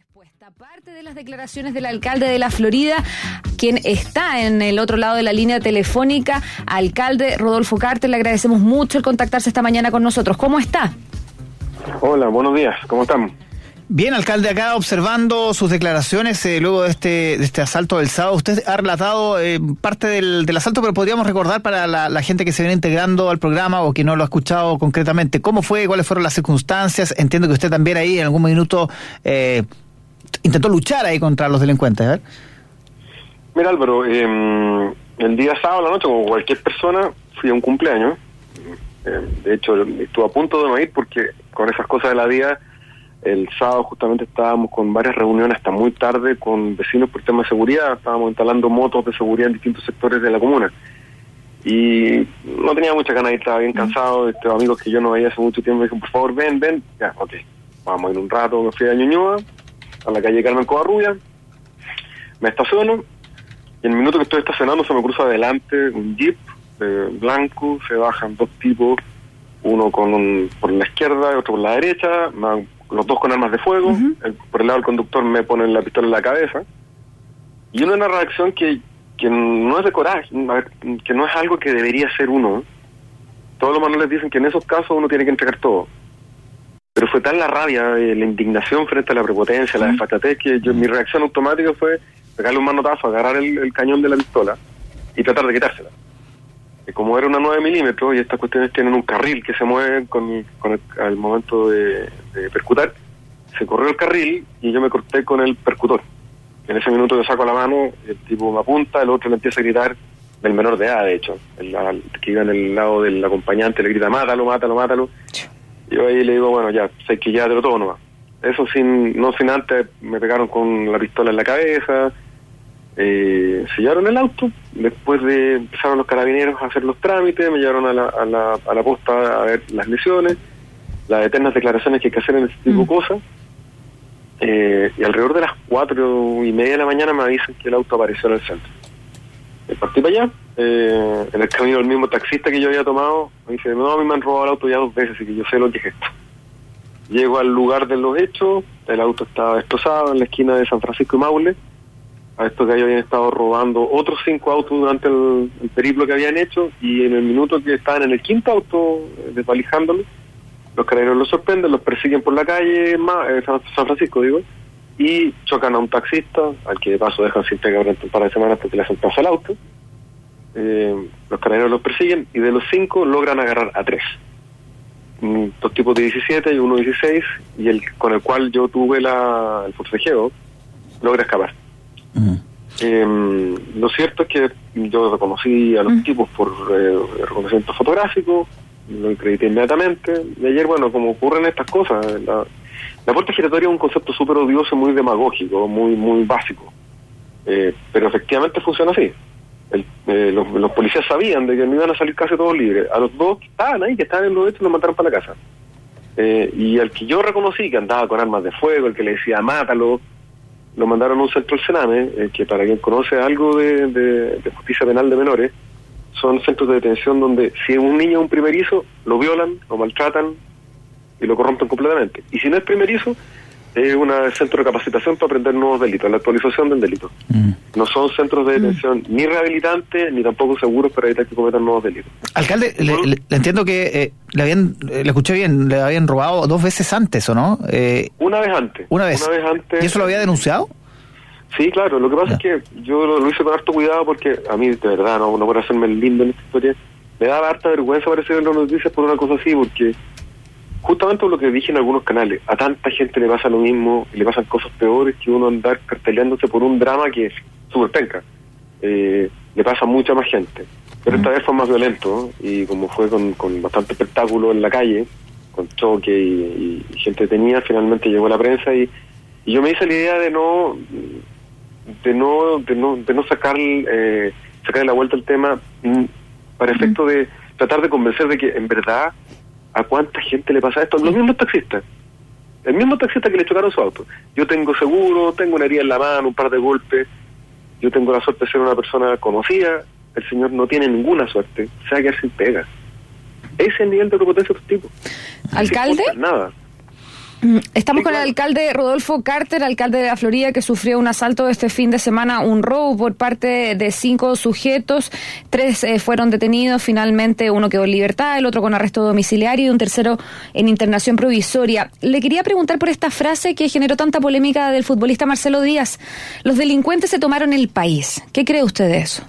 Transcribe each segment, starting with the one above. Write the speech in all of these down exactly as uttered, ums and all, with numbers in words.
Respuesta. Parte de las declaraciones del alcalde de La Florida, quien está en el otro lado de la línea telefónica, alcalde Rodolfo Carter, le agradecemos mucho el contactarse esta mañana con nosotros. ¿Cómo está? Hola, buenos días, ¿cómo están? Bien, alcalde, acá observando sus declaraciones eh, luego de este de este asalto del sábado. Usted ha relatado eh, parte del, del asalto, pero podríamos recordar para la, la gente que se viene integrando al programa o que no lo ha escuchado concretamente, ¿cómo fue, cuáles fueron las circunstancias? Entiendo que usted también ahí en algún minuto eh, intentó luchar ahí contra los delincuentes, ¿eh? Mira, Álvaro, eh, el día sábado a la noche, como cualquier persona, fui a un cumpleaños. Eh, de hecho, estuve a punto de no ir porque con esas cosas de la vida, el sábado justamente estábamos con varias reuniones hasta muy tarde con vecinos por tema de seguridad. Estábamos instalando motos de seguridad en distintos sectores de la comuna. Y no tenía mucha ganas de ir, estaba bien cansado. Estos amigos que yo no veía hace mucho tiempo me dijeron, por favor, ven, ven. Ya, ok, vamos a ir un rato. Me fui a Ñuñoa, a la calle Carmen Covarrubia, me estaciono, y en el minuto que estoy estacionando se me cruza adelante un jeep eh, blanco, se bajan dos tipos, uno con un, por la izquierda y otro por la derecha, me, los dos con armas de fuego. Uh-huh. el, por el lado del conductor me ponen la pistola en la cabeza, y una, una reacción que, que no es de coraje, que no es algo que debería ser uno. Todos los manuales dicen que en esos casos uno tiene que entregar todo. Pero fue tal la rabia, eh, la indignación frente a la prepotencia, la desfachatez, que yo, mi reacción automática fue pegarle un manotazo, agarrar el, el cañón de la pistola y tratar de quitársela. Y como era una nueve milímetros y estas cuestiones tienen un carril que se mueve con, con el, al momento de, de percutar, se corrió el carril y yo me corté con el percutor. En ese minuto yo saco la mano, el tipo me apunta, el otro le empieza a gritar, del menor de edad de hecho, el, el que iba en el lado del acompañante le grita, mátalo, mátalo, mátalo. Yo ahí le digo, bueno, ya, sé que ya te lo todo nomás. Eso sin, no sin antes, me pegaron con la pistola en la cabeza, eh, se llevaron el auto, después de empezaron los carabineros a hacer los trámites, me llevaron a la, a la, a la posta a ver las lesiones, las eternas declaraciones que hay que hacer en ese tipo de cosas, eh, y alrededor de las cuatro y media de la mañana me avisan que el auto apareció en el centro. Partí para allá, eh, en el camino el mismo taxista que yo había tomado me dice, no, a mí me han robado el auto ya dos veces, así que yo sé lo que es esto. Llego al lugar de los hechos, el auto estaba destrozado en la esquina de San Francisco y Maule. A esto que habían estado robando otros cinco autos durante el, el periplo que habían hecho, y en el minuto que estaban en el quinto auto eh, desvalijándolo, los carabineros los sorprenden, los persiguen por la calle eh, San Francisco, digo, y chocan a un taxista, al que de paso dejan sin pegar durante un par de semanas porque le hacen paso al auto. Eh, los carabineros los persiguen y de los cinco logran agarrar a tres. Mm, dos tipos de diecisiete y uno de dieciséis, y el con el cual yo tuve la, el forcejeo, logra escapar. Uh-huh. Eh, lo cierto es que yo reconocí a los uh-huh. tipos por eh, reconocimiento fotográfico, lo acredité inmediatamente, y ayer, bueno, como ocurren estas cosas, la La puerta giratoria es un concepto súper odioso, muy demagógico, muy muy básico. Eh, pero efectivamente funciona así. El, eh, los, los policías sabían de que no iban a salir casi todos libres. A los dos que estaban ahí, que estaban en los hechos, los mandaron para la casa. Eh, y al que yo reconocí que andaba con armas de fuego, el que le decía mátalo, lo mandaron a un centro del Sename, eh, que para quien conoce algo de, de, de justicia penal de menores, son centros de detención donde si un niño es un primerizo, lo violan, lo maltratan y lo corrompen completamente. Y si no es primerizo, es un centro de capacitación para aprender nuevos delitos, la actualización del delito. Mm. No son centros de detención mm. ni rehabilitantes, ni tampoco seguros para evitar que cometan nuevos delitos. Alcalde, le, le, le entiendo que eh, le habían, le escuché bien, le habían robado dos veces antes, ¿o no? Eh, una vez antes. Una vez. Una vez antes. ¿Y eso lo había denunciado? Sí, claro. Lo que pasa ya. es que yo lo, lo hice con harto cuidado porque a mí, de verdad, no, no por hacerme el lindo en esta historia, me daba harta vergüenza aparecer en las noticias por una cosa así, porque justamente por lo que dije en algunos canales, a tanta gente le pasa lo mismo y le pasan cosas peores que uno andar carteleándose por un drama que es súper penca. Eh, le pasa a mucha más gente. Pero esta vez fue más violento, ¿no? Y como fue con, con bastante espectáculo en la calle, con choque y, y gente detenida, finalmente llegó la prensa y, y yo me hice la idea de no de no de no, de no sacar eh, sacarle la vuelta al tema mm, para efecto de tratar de convencer de que en verdad ¿a cuánta gente le pasa esto? Los mismos taxistas. El mismo taxista que le chocaron su auto. Yo tengo seguro, tengo una herida en la mano, un par de golpes. Yo tengo la suerte de ser una persona conocida. El señor no tiene ninguna suerte. Se va a quedar sin pega. Ese es el nivel de prepotencia de estos tipos. ¿Alcalde? Nada. Estamos Sí, con claro. el alcalde Rodolfo Carter, alcalde de la Florida, que sufrió un asalto este fin de semana, un robo por parte de cinco sujetos. Tres eh, fueron detenidos, finalmente uno quedó en libertad, el otro con arresto domiciliario y un tercero en internación provisoria. Le quería preguntar por esta frase que generó tanta polémica del futbolista Marcelo Díaz. Los delincuentes se tomaron el país. ¿Qué cree usted de eso?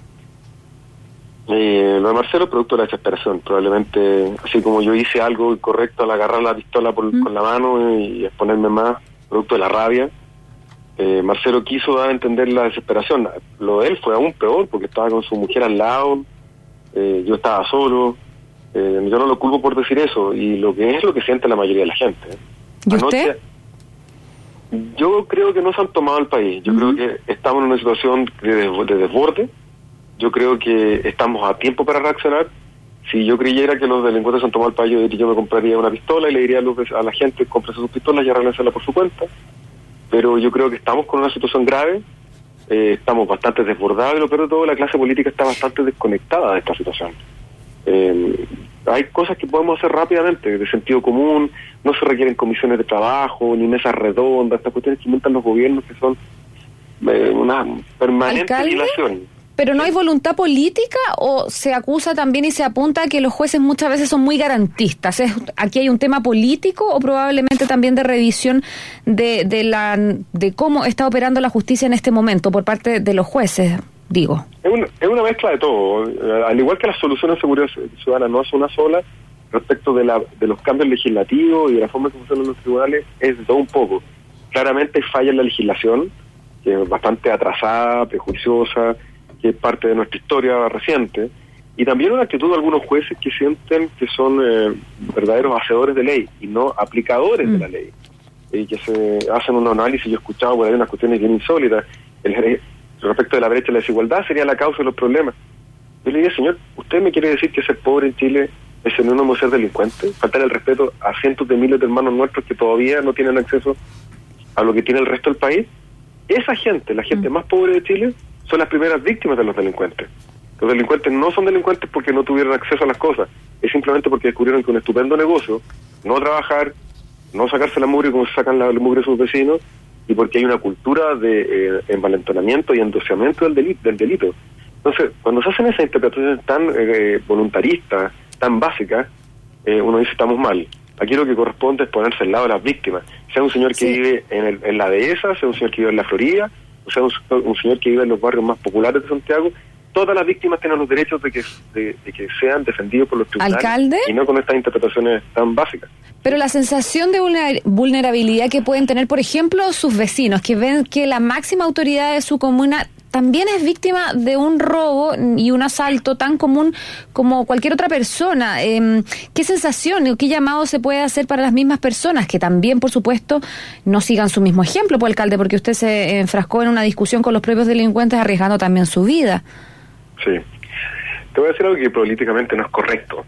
Eh, lo de Marcelo, producto de la desesperación. Probablemente, así como yo hice algo incorrecto al agarrar la pistola por, mm. con la mano y exponerme más, producto de la rabia, eh, Marcelo quiso dar a entender la desesperación. Lo de él fue aún peor, porque estaba con su mujer al lado, eh, yo estaba solo. Eh, yo no lo culpo por decir eso, y lo que es lo que siente la mayoría de la gente. ¿Y Anoche, usted? Yo creo que no se han tomado el país. Yo mm. creo que estamos en una situación de, de desborde. Yo creo que estamos a tiempo para reaccionar. Si yo creyera que los delincuentes se han tomado el país, yo, yo me compraría una pistola y le diría a, los, a la gente, cómprese sus pistolas y arréglensela por su cuenta. Pero yo creo que estamos con una situación grave, eh, estamos bastante desbordados y lo peor de todo, la clase política está bastante desconectada de esta situación. Eh, hay cosas que podemos hacer rápidamente, de sentido común, no se requieren comisiones de trabajo, ni mesas redondas, estas cuestiones que inventan los gobiernos que son eh, una permanente ¿Alcalde? dilación. ¿Pero no hay voluntad política o se acusa también y se apunta a que los jueces muchas veces son muy garantistas? ¿Es, aquí hay un tema político o probablemente también de revisión de, de, la, de cómo está operando la justicia en este momento por parte de los jueces, digo? Es una, es una mezcla de todo. Al igual que las soluciones de seguridad ciudadana no es una sola, respecto de, la, de los cambios legislativos y de la forma en que funcionan los tribunales, es de todo un poco. Claramente falla en la legislación, que es bastante atrasada, prejuiciosa, que es parte de nuestra historia reciente, y también una actitud de algunos jueces que sienten que son eh, verdaderos hacedores de ley y no aplicadores mm. de la ley, y que se hacen un análisis. Yo he escuchado por ahí unas cuestiones bien insólitas, el, respecto de la brecha de la desigualdad sería la causa de los problemas. Yo le diría, señor, ¿usted me quiere decir que ser pobre en Chile es sinónimo de ser delincuente? Faltar el respeto a cientos de miles de hermanos nuestros que todavía no tienen acceso a lo que tiene el resto del país. Esa gente, la gente mm. más pobre de Chile, son las primeras víctimas de los delincuentes. Los delincuentes no son delincuentes porque no tuvieron acceso a las cosas, es simplemente porque descubrieron que un estupendo negocio, no trabajar, no sacarse la mugre como se sacan la, la mugre de sus vecinos, y porque hay una cultura de eh, envalentonamiento y endosamiento del delito, del delito. Entonces, cuando se hacen esas interpretaciones tan eh, voluntaristas, tan básicas, eh, uno dice estamos mal. Aquí lo que corresponde es ponerse al lado de las víctimas, sea un señor que sí. vive en, el, en la dehesa, sea un señor que vive en la Florida, o sea, un, un señor que vive en los barrios más populares de Santiago. Todas las víctimas tienen los derechos de que de, de que sean defendidos por los tribunales. ¿Alcalde? Y no con estas interpretaciones tan básicas. Pero la sensación de vulnerabilidad que pueden tener, por ejemplo, sus vecinos, que ven que la máxima autoridad de su comuna también es víctima de un robo y un asalto tan común como cualquier otra persona. Eh, ¿Qué sensación o qué llamado se puede hacer para las mismas personas que también, por supuesto, no sigan su mismo ejemplo, pues, alcalde, porque usted se enfrascó en una discusión con los propios delincuentes arriesgando también su vida? Sí. Te voy a decir algo que políticamente no es correcto.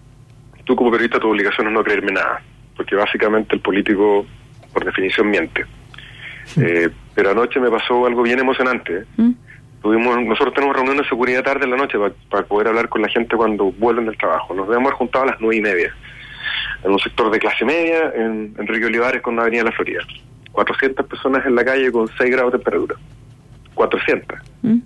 Tú como periodista tu obligación es no creerme nada, porque básicamente el político por definición miente. Sí. Eh, pero anoche me pasó algo bien emocionante. ¿Mm? Tuvimos, nosotros tenemos reunión de seguridad tarde en la noche para, para poder hablar con la gente cuando vuelven del trabajo. Nos debemos haber juntado a las nueve y media en un sector de clase media en Enrique Olivares con la Avenida La Florida. cuatrocientas personas en la calle con seis grados de temperatura. cuatrocientas. ¿Mm?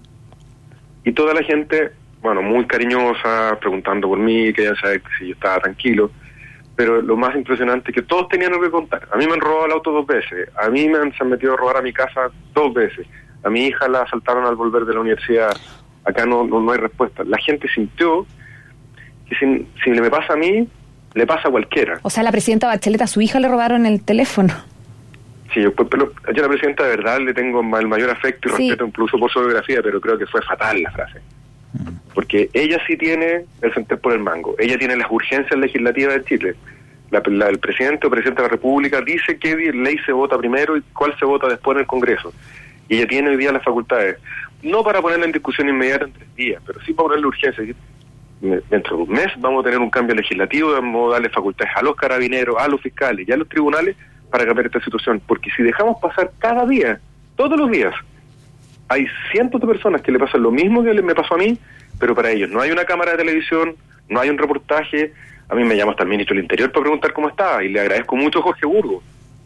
Y toda la gente, bueno, muy cariñosa, preguntando por mí, querían saber si yo estaba tranquilo. Pero lo más impresionante es que todos tenían algo que contar. A mí me han robado el auto dos veces, a mí me han, se han metido a robar a mi casa dos veces, a mi hija la asaltaron al volver de la universidad, acá no no, no hay respuesta. La gente sintió que si, si me pasa a mí, le pasa a cualquiera. O sea, la presidenta Bachelet, a su hija le robaron el teléfono. Sí, yo, pero yo a la presidenta de verdad le tengo el mayor afecto y sí. respeto, incluso por su biografía, pero creo que fue fatal la frase. Porque ella sí tiene el sentir por el mango, ella tiene las urgencias legislativas de Chile. La, la, el presidente o presidente de la República dice qué ley se vota primero y cuál se vota después en el Congreso. Y ella tiene hoy día las facultades, no para ponerla en discusión inmediata en tres días, pero sí para ponerle urgencia. Dentro de un mes vamos a tener un cambio legislativo, vamos a darle facultades a los carabineros, a los fiscales y a los tribunales para cambiar esta situación. Porque si dejamos pasar cada día, todos los días, hay cientos de personas que le pasan lo mismo que me pasó a mí, pero para ellos no hay una cámara de televisión, no hay un reportaje. A mí me llama hasta el ministro del Interior para preguntar cómo está, y le agradezco mucho a Jorge Burgos,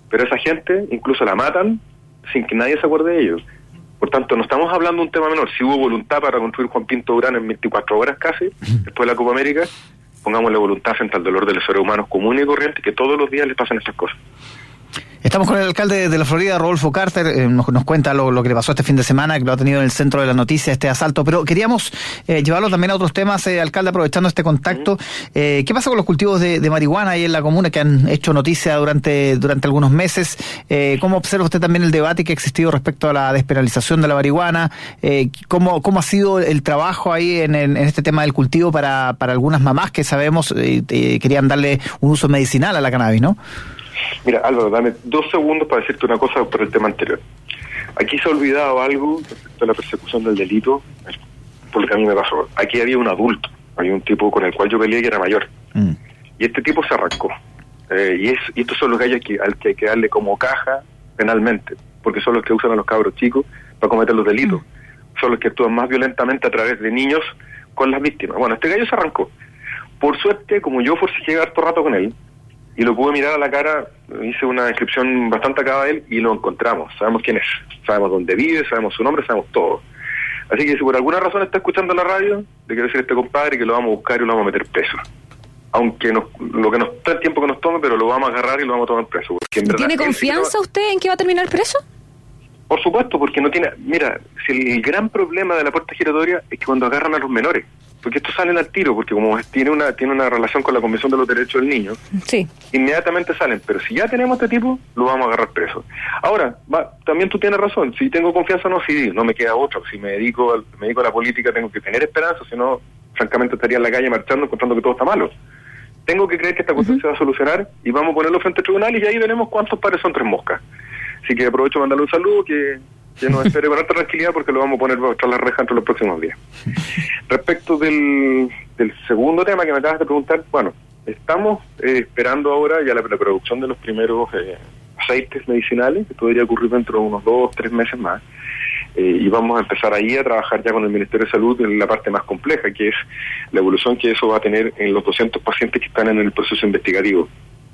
pero esa gente incluso la matan sin que nadie se acuerde de ellos. Por tanto, no estamos hablando de un tema menor. Si hubo voluntad para construir Juan Pinto Durán en veinticuatro horas casi, después de la Copa América, pongámosle voluntad frente al dolor de los seres humanos comunes y corrientes que todos los días les pasan estas cosas. Estamos con el alcalde de la Florida, Rodolfo Carter, eh, nos, nos cuenta lo, lo que le pasó este fin de semana, que lo ha tenido en el centro de la noticia, este asalto, pero queríamos eh, llevarlo también a otros temas, eh, alcalde, aprovechando este contacto. Eh, ¿Qué pasa con los cultivos de, de marihuana ahí en la comuna que han hecho noticia durante durante algunos meses? Eh, ¿Cómo observa usted también el debate que ha existido respecto a la despenalización de la marihuana? Eh, ¿cómo, ¿Cómo ha sido el trabajo ahí en, en, en este tema del cultivo para, para algunas mamás que sabemos eh, eh, querían darle un uso medicinal a la cannabis, ¿no? Mira, Álvaro, dame dos segundos para decirte una cosa por el tema anterior. Aquí se ha olvidado algo respecto a la persecución del delito, por lo que a mí me pasó. Aquí había un adulto, había un tipo con el cual yo peleé que era mayor. Mm. Y este tipo se arrancó. Eh, y, es, y estos son los gallos que, al que hay que darle como caja penalmente, porque son los que usan a los cabros chicos para cometer los delitos. Mm. Son los que actúan más violentamente a través de niños con las víctimas. Bueno, este gallo se arrancó. Por suerte, como yo forcejé harto rato con él, y lo pude mirar a la cara, hice una descripción bastante acabada de él y lo encontramos. Sabemos quién es, sabemos dónde vive, sabemos su nombre, sabemos todo. Así que si por alguna razón está escuchando la radio, le quiero decir a este compadre que lo vamos a buscar y lo vamos a meter preso. Aunque nos, lo que nos el tiempo que nos tome, pero lo vamos a agarrar y lo vamos a tomar preso. ¿Tiene confianza usted en que va a terminar preso? Por supuesto, porque no tiene... Mira, si el, el gran problema de la puerta giratoria es que cuando agarran a los menores, porque estos salen al tiro, porque como tiene una tiene una relación con la Convención de los Derechos del Niño, sí, inmediatamente salen, pero si ya tenemos este tipo, lo vamos a agarrar preso. Ahora, va, también tú tienes razón, si tengo confianza no, sí, no me queda otra, si me dedico, al, me dedico a la política tengo que tener esperanza, si no, francamente estaría en la calle marchando encontrando que todo está malo. Tengo que creer que esta cuestión uh-huh. se va a solucionar y vamos a ponerlo frente al tribunal y ahí veremos cuántos pares son tres moscas. Así que aprovecho para mandarle un saludo que... que nos espere con alta tranquilidad porque lo vamos a poner tras la reja entre los próximos días. Respecto del, del segundo tema que me acabas de preguntar, bueno, estamos eh, esperando ahora ya la, la producción de los primeros eh, aceites medicinales, que podría ocurrir dentro de unos dos, tres meses más, eh, y vamos a empezar ahí a trabajar ya con el Ministerio de Salud en la parte más compleja, que es la evolución que eso va a tener en los doscientos pacientes que están en el proceso investigativo.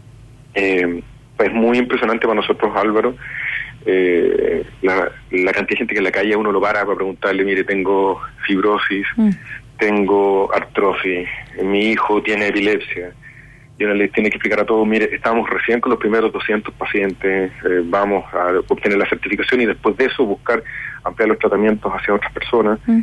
Eh, es muy impresionante para nosotros, Álvaro, Eh, la, la cantidad de gente que en la calle uno lo para para preguntarle, mire, tengo fibrosis, mm. tengo artrosis, mi hijo tiene epilepsia, y uno le tiene que explicar a todos, mire, estamos recién con los primeros doscientos pacientes, eh, vamos a obtener la certificación y después de eso buscar ampliar los tratamientos hacia otras personas. Mm.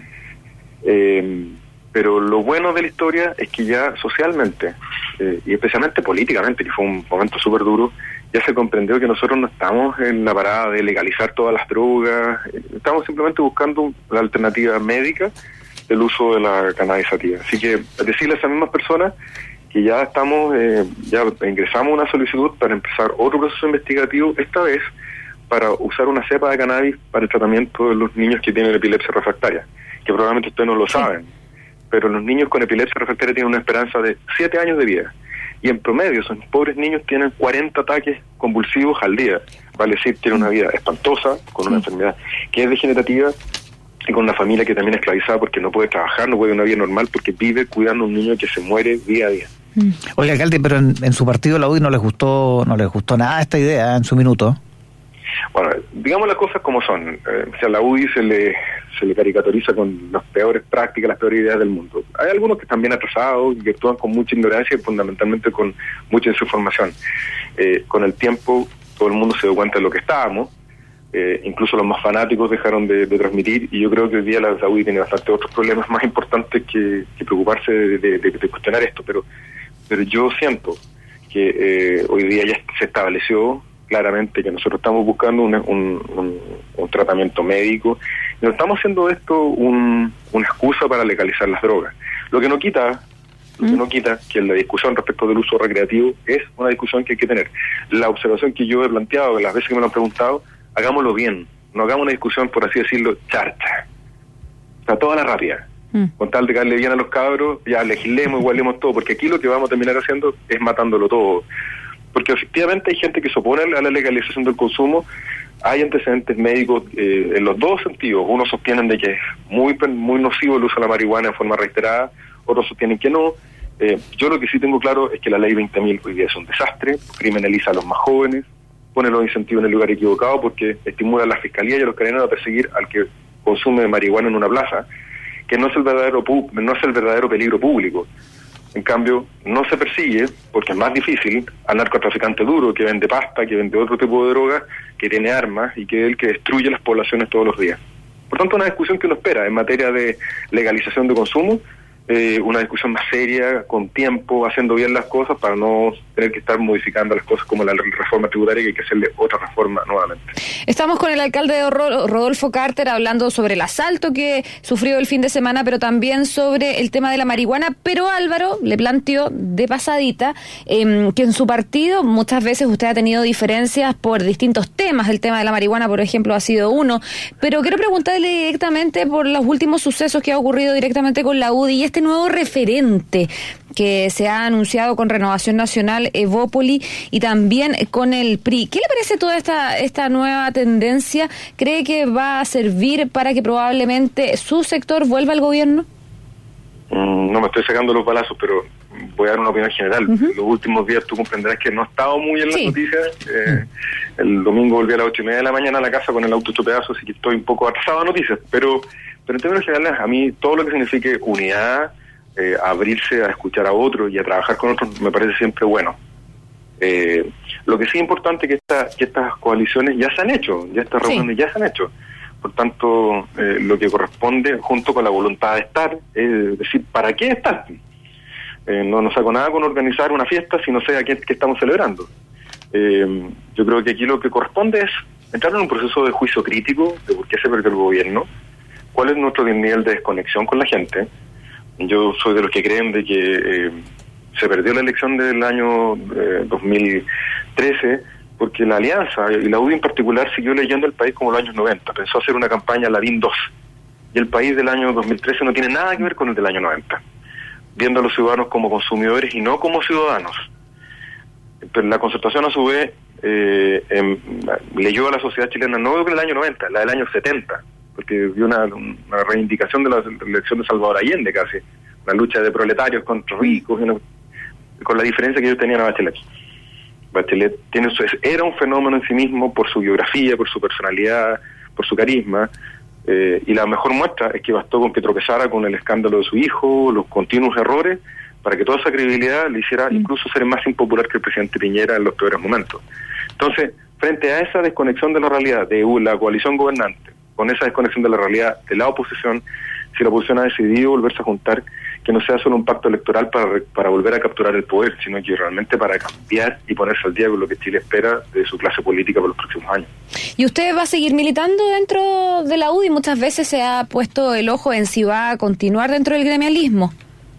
Eh, pero lo bueno de la historia es que ya socialmente, eh, y especialmente políticamente, que fue un momento súper duro, ya se comprendió que nosotros no estamos en la parada de legalizar todas las drogas, estamos simplemente buscando la alternativa médica del uso de la cannabis sativa. Así que decirle a esas mismas personas que ya estamos, eh, ya ingresamos una solicitud para empezar otro proceso investigativo, esta vez para usar una cepa de cannabis para el tratamiento de los niños que tienen epilepsia refractaria, que probablemente ustedes no lo saben, pero los niños con epilepsia refractaria tienen una esperanza de siete años de vida. Y en promedio, esos pobres niños tienen cuarenta ataques convulsivos al día. Vale decir, tienen una vida espantosa, con una enfermedad que es degenerativa y con una familia que también es esclavizada porque no puede trabajar, no puede una vida normal porque vive cuidando a un niño que se muere día a día. Mm. Oiga, alcalde, pero en, en su partido, la U D I, no les gustó no les gustó nada esta idea en su minuto. Bueno, digamos las cosas como son. Eh, o sea, a la U D I se le se le caricaturiza con las peores prácticas, las peores ideas del mundo. Hay algunos que están bien atrasados y que actúan con mucha ignorancia y fundamentalmente con mucha desinformación. Eh, con el tiempo todo el mundo se dio cuenta de lo que estábamos, eh, incluso los más fanáticos dejaron de, de transmitir, y yo creo que hoy día la U D I tiene bastante otros problemas más importantes que, que preocuparse de, de, de, de cuestionar esto, pero pero yo siento que eh, hoy día ya se estableció claramente que nosotros estamos buscando una, un, un, un tratamiento médico y no estamos haciendo esto un, una excusa para legalizar las drogas. Lo que no quita, lo que no quita que la discusión respecto del uso recreativo es una discusión que hay que tener. La observación que yo he planteado, que las veces que me lo han preguntado, hagámoslo bien, no hagamos una discusión, por así decirlo, charcha. O sea, toda la rápida. Mm. Con tal de darle bien a los cabros, ya legislemos, igualemos todo, porque aquí lo que vamos a terminar haciendo es matándolo todo. Porque efectivamente hay gente que se opone a la legalización del consumo, hay antecedentes médicos eh, en los dos sentidos. Unos sostienen de que es muy muy nocivo el uso de la marihuana en forma reiterada, otros sostienen que no. Eh, yo lo que sí tengo claro es que la ley veinte mil hoy día es un desastre, criminaliza a los más jóvenes, pone los incentivos en el lugar equivocado porque estimula a la fiscalía y a los carabineros a perseguir al que consume marihuana en una plaza, que no es el verdadero pu- no es el verdadero peligro público. En cambio, no se persigue, porque es más difícil, al narcotraficante duro que vende pasta, que vende otro tipo de drogas, que tiene armas y que es el que destruye las poblaciones todos los días. Por tanto, una discusión que uno espera en materia de legalización de consumo, eh, una discusión más seria, con tiempo, haciendo bien las cosas para no tener que estar modificando las cosas como la reforma tributaria, que hay que hacerle otra reforma nuevamente. Estamos con el alcalde Rodolfo Carter hablando sobre el asalto que sufrió el fin de semana, pero también sobre el tema de la marihuana. Pero Álvaro le planteó de pasadita eh, que en su partido muchas veces usted ha tenido diferencias por distintos temas. El tema de la marihuana, por ejemplo, ha sido uno. Pero quiero preguntarle directamente por los últimos sucesos que ha ocurrido directamente con la U D I y este nuevo referente que se ha anunciado con Renovación Nacional, Evópoli, y también con el P R I. ¿Qué le parece toda esta esta nueva tendencia? ¿Cree que va a servir para que probablemente su sector vuelva al gobierno? Mm, no me estoy sacando los balazos, pero voy a dar una opinión general. Uh-huh. Los últimos días tú comprenderás que no he estado muy en las sí. noticias. Eh, el domingo volví a las ocho y media de la mañana a la casa con el auto hecho pedazos, así que estoy un poco atrasado a noticias. Pero, pero en términos generales, a mí todo lo que signifique unidad, eh, abrirse a escuchar a otros y a trabajar con otros, me parece siempre bueno. Eh, lo que sí es importante es que, esta, que estas coaliciones ya se han hecho, ya estas reuniones sí. ya se han hecho. Por tanto, eh, lo que corresponde, junto con la voluntad de estar, es decir, ¿para qué estar? Eh, no nos saco nada con organizar una fiesta si no sé a qué, qué estamos celebrando. Eh, yo creo que aquí lo que corresponde es entrar en un proceso de juicio crítico de por qué se perdió el gobierno, cuál es nuestro nivel de desconexión con la gente. Yo soy de los que creen de que eh, se perdió la elección del año eh, dos mil trece porque la Alianza, y la U D I en particular, siguió leyendo el país como los años noventa. Pensó hacer una campaña Lavín dos. Y el país del año dos mil trece no tiene nada que ver con el del año noventa. Viendo a los ciudadanos como consumidores y no como ciudadanos. Pero la Concertación, a su vez, eh, eh, leyó a la sociedad chilena no del año noventa, la del año setenta, porque vio una, una reivindicación de la, de la elección de Salvador Allende casi, una lucha de proletarios contra ricos, una, con la diferencia que ellos tenían a Bachelet. Bachelet tiene su, era un fenómeno en sí mismo por su biografía, por su personalidad, por su carisma, eh, y la mejor muestra es que bastó con que tropezara con el escándalo de su hijo, los continuos errores, para que toda esa credibilidad le hiciera incluso ser más impopular que el presidente Piñera en los peores momentos. Entonces, frente a esa desconexión de la realidad de la coalición gobernante, con esa desconexión de la realidad de la oposición, si la oposición ha decidido volverse a juntar, que no sea solo un pacto electoral para, para volver a capturar el poder, sino que realmente para cambiar y ponerse al día con lo que Chile espera de su clase política por los próximos años. ¿Y usted va a seguir militando dentro de la U D I? Muchas veces se ha puesto el ojo en si va a continuar dentro del gremialismo.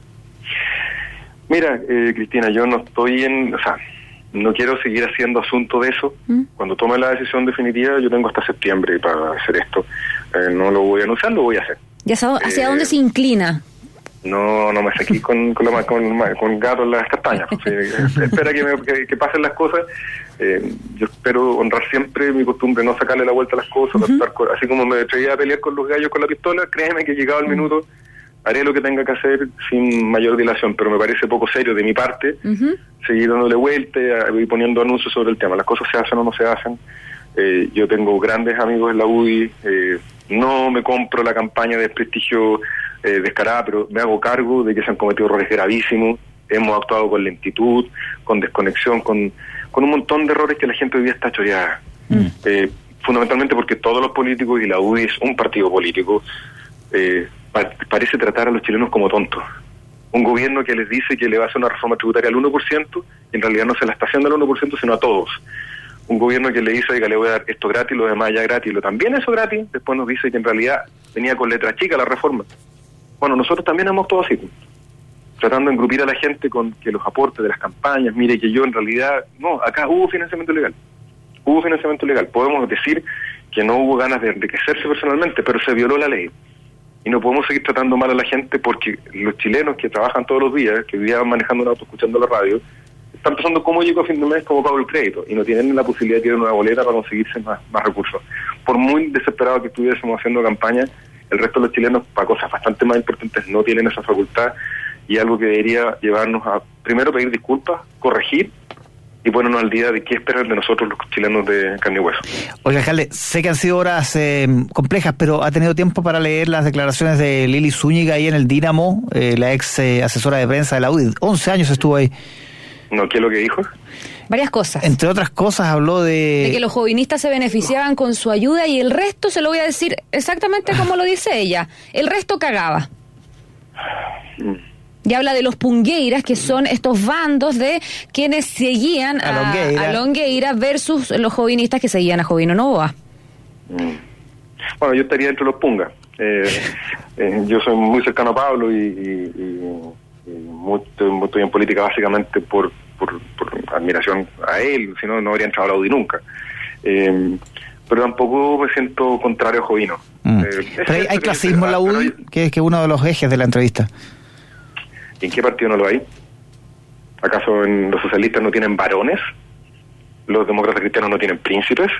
Mira, eh, Cristina, yo no estoy en... O sea, no quiero seguir haciendo asunto de eso. ¿Mm? Cuando tome la decisión definitiva, yo tengo hasta septiembre para hacer esto. Eh, no lo voy a anunciar, lo voy a hacer. ¿Y hacia, hacia eh, dónde se inclina? No, no me saqué con, con, la, con, con gato en las castañas. O sea, espera que, me, que, que pasen las cosas. Eh, yo espero honrar siempre mi costumbre, no sacarle la vuelta a las cosas. Uh-huh. Estar, así como me atreví a pelear con los gallos con la pistola, créeme que llegado el uh-huh. minuto, haré lo que tenga que hacer sin mayor dilación, pero me parece poco serio de mi parte uh-huh. seguir dándole vuelta y poniendo anuncios sobre el tema. Las cosas se hacen o no se hacen. Eh, yo tengo grandes amigos en la U D I, eh, no me compro la campaña de desprestigio eh, descarada, pero me hago cargo de que se han cometido errores gravísimos, hemos actuado con lentitud, con desconexión, con, con un montón de errores que la gente hoy día está choreada. Mm. Eh, fundamentalmente porque todos los políticos, y la U D I es un partido político, eh, pa- parece tratar a los chilenos como tontos. Un gobierno que les dice que le va a hacer una reforma tributaria al uno por ciento, y en realidad no se la está haciendo al uno por ciento, sino a todos. Un gobierno que le dice que le voy a dar esto gratis, lo demás ya gratis, lo también eso gratis, después nos dice que en realidad venía con letra chica la reforma. Bueno, nosotros también hemos todo así, tratando de engrupir a la gente con que los aportes de las campañas, mire que yo en realidad, no, acá hubo financiamiento ilegal, hubo financiamiento ilegal, podemos decir que no hubo ganas de enriquecerse personalmente, pero se violó la ley. Y no podemos seguir tratando mal a la gente porque los chilenos que trabajan todos los días, que vivían manejando un auto, escuchando la radio, están pensando cómo llego a fin de mes, cómo pago el crédito, y no tienen la posibilidad de tirar una boleta para conseguirse más, más recursos. Por muy desesperado que estuviésemos haciendo campaña, el resto de los chilenos, para cosas bastante más importantes, no tienen esa facultad, y algo que debería llevarnos a, primero, pedir disculpas, corregir, y ponernos al día de qué esperan de nosotros los chilenos de carne y hueso. Oye, alcalde, sé que han sido horas eh, complejas, pero ¿ha tenido tiempo para leer las declaraciones de Lili Zúñiga ahí en el Dínamo, eh, la ex eh, asesora de prensa de la U D I? once años estuvo ahí. No, ¿qué es lo que dijo? Varias cosas. Entre otras cosas habló de... De que los jovinistas se beneficiaban con su ayuda y el resto, se lo voy a decir exactamente como lo dice ella, el resto cagaba. Mm. Y habla de los pungueiras, que son estos bandos de quienes seguían a, a, Longueira. a Longueira versus los jovinistas que seguían a Jovino Novoa. Mm. Bueno, yo estaría entre los pungas. Eh, eh, yo soy muy cercano a Pablo y, y, y, y muy, muy, estoy en política básicamente por, por, por admiración a él, si no, no habría entrado a la U D I nunca. Eh, pero tampoco me siento contrario a Jovino. Mm. Eh, pero hay, hay clasismo en la U D I, que es que uno de los ejes de la entrevista. ¿Y en qué partido no lo hay? ¿Acaso en los socialistas no tienen varones? ¿Los demócratas cristianos no tienen príncipes?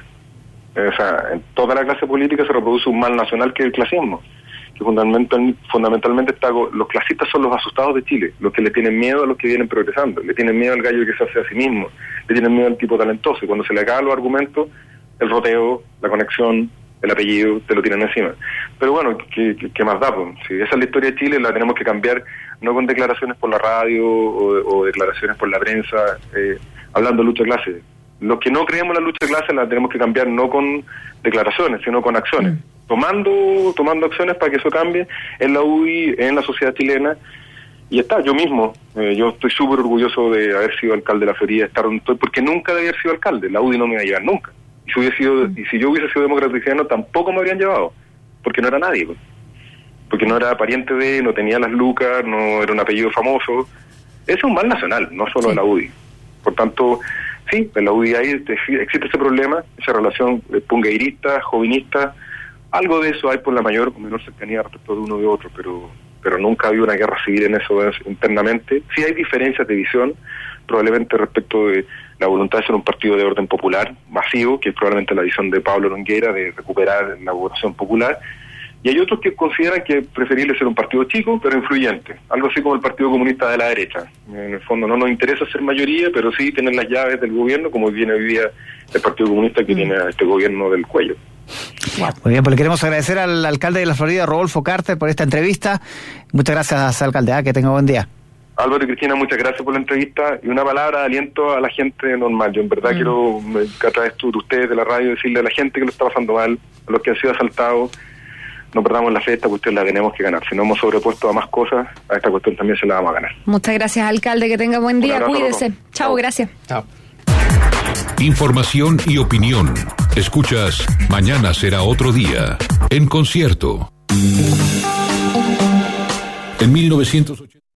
O sea, en toda la clase política se reproduce un mal nacional que es el clasismo, que fundamental, fundamentalmente está, los clasistas son los asustados de Chile, los que le tienen miedo a los que vienen progresando, le tienen miedo al gallo que se hace a sí mismo, le tienen miedo al tipo talentoso, y cuando se le acaban los argumentos, el roteo, la conexión, el apellido, te lo tiran encima. Pero bueno, ¿qué, qué, qué más da? Pues? Si esa es la historia de Chile, la tenemos que cambiar, no con declaraciones por la radio o, o declaraciones por la prensa, eh, hablando de lucha de clase. Los que no creemos en la lucha de clase la tenemos que cambiar no con declaraciones, sino con acciones. Mm. Tomando tomando acciones para que eso cambie en la U D I, en la sociedad chilena. Y está, yo mismo, eh, yo estoy súper orgulloso de haber sido alcalde de la Florida, estar donde estoy, porque nunca de haber sido alcalde. La U D I no me iba a llevar nunca. Y si, hubiese sido, y si yo hubiese sido demócrata cristiano, tampoco me habrían llevado, porque no era nadie. Pues. Porque no era pariente de, no tenía las lucas, no era un apellido famoso. Eso es un mal nacional, no solo de la U D I. Por tanto... Sí, en la U D I hay, existe ese problema, esa relación pungueirista, jovinista, algo de eso hay por la mayor o menor cercanía respecto de uno de otro, pero pero nunca ha habido una guerra civil en eso internamente. Sí hay diferencias de visión, probablemente respecto de la voluntad de ser un partido de orden popular, masivo, que es probablemente la visión de Pablo Longueira de recuperar la votación popular, y hay otros que consideran que es preferible ser un partido chico, pero influyente, algo así como el Partido Comunista de la derecha. En el fondo no nos interesa ser mayoría, pero sí tener las llaves del gobierno, como viene hoy día el Partido Comunista que mm. tiene a este gobierno del cuello. Muy bien, pues le queremos agradecer al alcalde de la Florida, Rodolfo Carter, por esta entrevista. Muchas gracias, alcalde, ¿eh? Que tenga buen día. Álvaro y Cristina, muchas gracias por la entrevista y una palabra de aliento a la gente normal. Yo en verdad mm. quiero, a través de ustedes de la radio, decirle a la gente que lo está pasando mal, a los que han sido asaltados, no perdamos la fe, esta cuestión la tenemos que ganar. Si no hemos sobrepuesto a más cosas, a esta cuestión también se la vamos a ganar. Muchas gracias, alcalde, que tenga buen día, cuídese. Chao, gracias. Chao. Información y opinión. Escuchas Mañana será otro día. En concierto. En mil novecientos ochenta